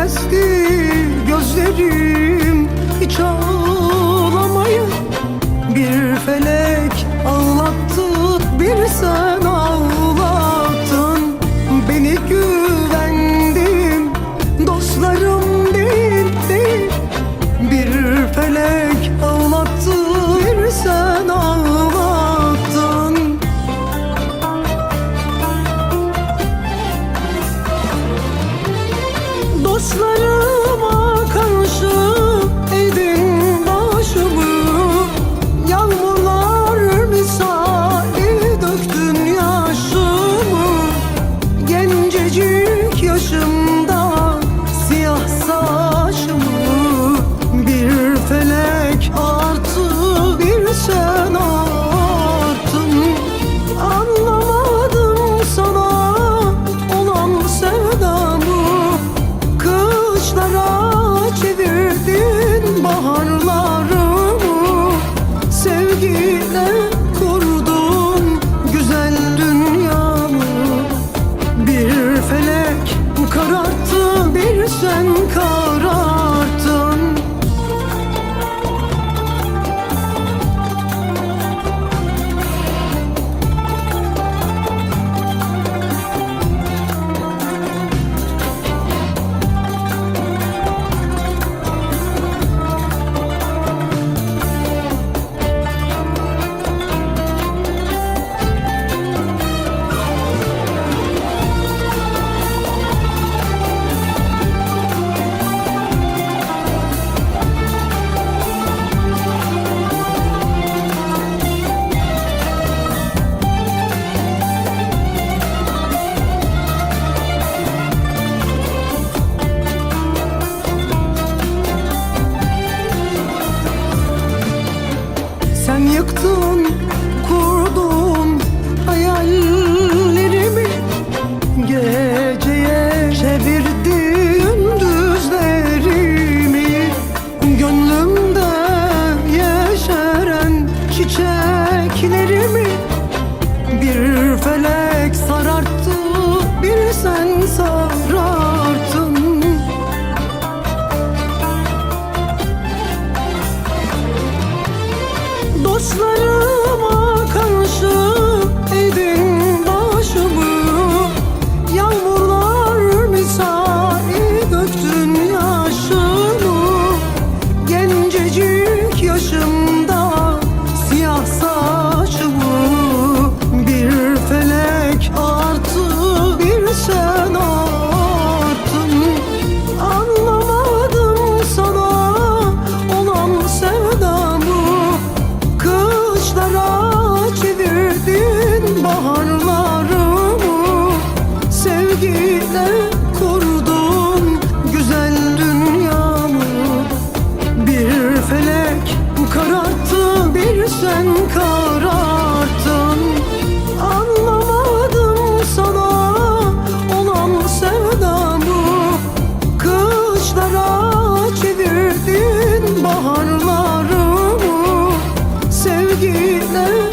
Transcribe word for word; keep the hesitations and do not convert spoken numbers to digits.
görmezdi gözlerim hiç ağlamayı. Bir felek ağlattı, bir sen ağlattın beni. Güvendim, dostlarım değil, değil. Bir felek ağlattı, bir sen ağlattın. Dostlarıma karşı eğdin başımı, yağmurlar misali döktün yaşımı. Gencecik yaşımda siyah saçımı, bir felek artı, bir sen arttın. Anlamadım sana olan sevdamı, çevirdin baharlarımı. Sevgiyle kurdum güzel dünyamı. Bir felek kararttı, bir sen kararttın. Sen yıktın, kurdun hayallerimi. Geceye çevirdin gündüzlerimi. Gönlümde yeşeren çiçeklerimi. Bir felek sararttı, bir sen sararttın. Dostlarıma karşı eğdin başımı, yağmurlar misali döktün yaşımı. Gencecik yaşımda siyah saçımı, bir felek artı, bir sen arttın. Anlamadım sana olan sevdamı, çevirdin baharlarımı. Sevgiyle kurdum güzel dünyamı. Bir felek kararttı, bir sen kararttın. Anlamadım sana olan sevdamı, kışlara çevirdin baharlarımı. Sevgiyle